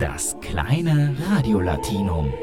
Das kleine Radiolatinum.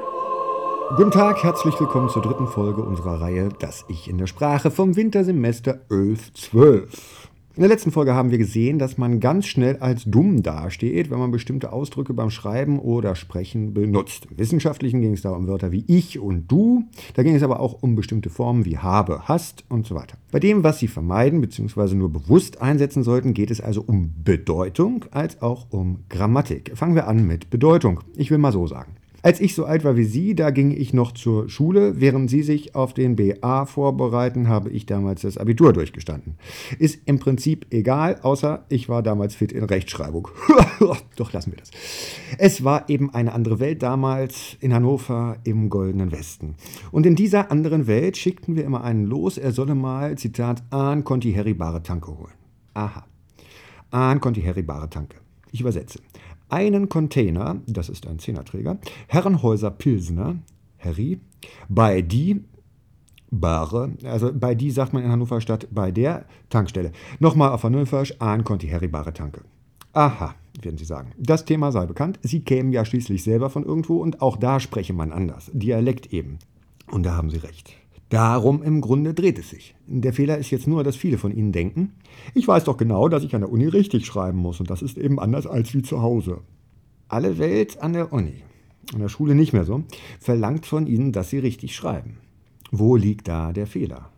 Guten Tag, herzlich willkommen zur dritten Folge unserer Reihe Das Ich in der Sprache vom Wintersemester 11/12. In der letzten Folge haben wir gesehen, dass man ganz schnell als dumm dasteht, wenn man bestimmte Ausdrücke beim Schreiben oder Sprechen benutzt. Im Wissenschaftlichen ging es da um Wörter wie ich und du. Da ging es aber auch um bestimmte Formen wie habe, hast und so weiter. Bei dem, was Sie vermeiden bzw. nur bewusst einsetzen sollten, geht es also um Bedeutung als auch um Grammatik. Fangen wir an mit Bedeutung. Ich will mal so sagen. Als ich so alt war wie Sie, da ging ich noch zur Schule. Während Sie sich auf den BA vorbereiten, habe ich damals das Abitur durchgestanden. Ist im Prinzip egal, außer ich war damals fit in Rechtschreibung. Doch lassen wir das. Es war eben eine andere Welt damals in Hannover im Goldenen Westen. Und in dieser anderen Welt schickten wir immer einen los, er solle mal, Zitat, "Aan konti Harry bare Tanke holen." Aha. Aan konti Harry bare Tanke. Ich übersetze. Einen Container, das ist ein Zehnerträger, Herrenhäuser Pilsner, Harry, bei die, Bare, also bei die sagt man in Hannover statt bei der Tankstelle. Nochmal auf Hannoversch, Aan konti Harry bare Tanke. Aha, werden Sie sagen. Das Thema sei bekannt, Sie kämen ja schließlich selber von irgendwo und auch da spreche man anders. Dialekt eben. Und da haben Sie recht. Darum im Grunde dreht es sich. Der Fehler ist jetzt nur, dass viele von Ihnen denken, ich weiß doch genau, dass ich an der Uni richtig schreiben muss und das ist eben anders als wie zu Hause. Alle Welt an der Uni, an der Schule nicht mehr so, verlangt von Ihnen, dass Sie richtig schreiben. Wo liegt da der Fehler?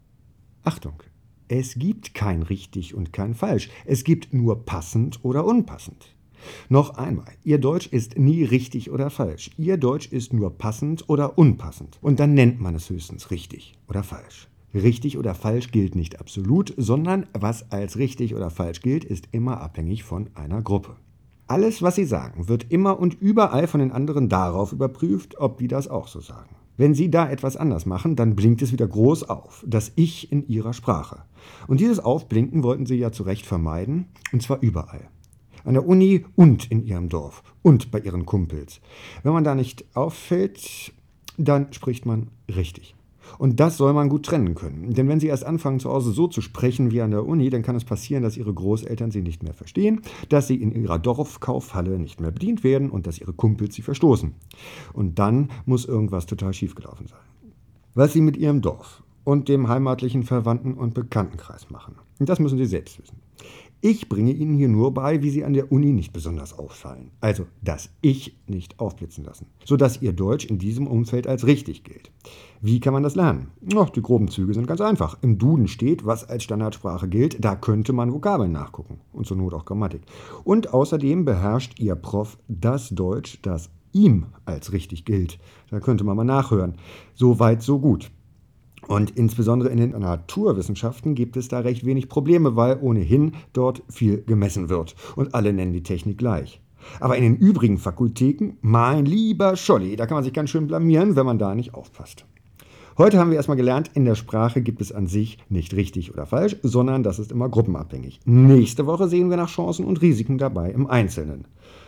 Achtung, es gibt kein richtig und kein falsch. Es gibt nur passend oder unpassend. Noch einmal, Ihr Deutsch ist nie richtig oder falsch. Ihr Deutsch ist nur passend oder unpassend. Und dann nennt man es höchstens richtig oder falsch. Richtig oder falsch gilt nicht absolut, sondern was als richtig oder falsch gilt, ist immer abhängig von einer Gruppe. Alles, was Sie sagen, wird immer und überall von den anderen darauf überprüft, ob die das auch so sagen. Wenn Sie da etwas anders machen, dann blinkt es wieder groß auf, das Ich in Ihrer Sprache. Und dieses Aufblinken wollten Sie ja zu Recht vermeiden, und zwar überall. An der Uni und in Ihrem Dorf und bei Ihren Kumpels. Wenn man da nicht auffällt, dann spricht man richtig. Und das soll man gut trennen können. Denn wenn Sie erst anfangen, zu Hause so zu sprechen wie an der Uni, dann kann es passieren, dass Ihre Großeltern Sie nicht mehr verstehen, dass Sie in Ihrer Dorfkaufhalle nicht mehr bedient werden und dass Ihre Kumpels Sie verstoßen. Und dann muss irgendwas total schiefgelaufen sein. Was Sie mit Ihrem Dorf und dem heimatlichen Verwandten- und Bekanntenkreis machen, das müssen Sie selbst wissen. Ich bringe Ihnen hier nur bei, wie Sie an der Uni nicht besonders auffallen. Also das Ich nicht aufblitzen lassen, sodass Ihr Deutsch in diesem Umfeld als richtig gilt. Wie kann man das lernen? Ach, die groben Züge sind ganz einfach. Im Duden steht, was als Standardsprache gilt. Da könnte man Vokabeln nachgucken und zur Not auch Grammatik. Und außerdem beherrscht Ihr Prof das Deutsch, das ihm als richtig gilt. Da könnte man mal nachhören. So weit, so gut. Und insbesondere in den Naturwissenschaften gibt es da recht wenig Probleme, weil ohnehin dort viel gemessen wird. Und alle nennen die Technik gleich. Aber in den übrigen Fakultäten, mein lieber Scholli, da kann man sich ganz schön blamieren, wenn man da nicht aufpasst. Heute haben wir erstmal gelernt, in der Sprache gibt es an sich nicht richtig oder falsch, sondern das ist immer gruppenabhängig. Nächste Woche sehen wir nach Chancen und Risiken dabei im Einzelnen.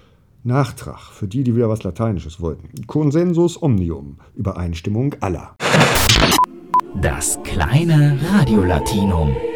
Nachtrag für die, die wieder was Lateinisches wollten. Consensus omnium, Übereinstimmung aller. Das kleine Radiolatinum.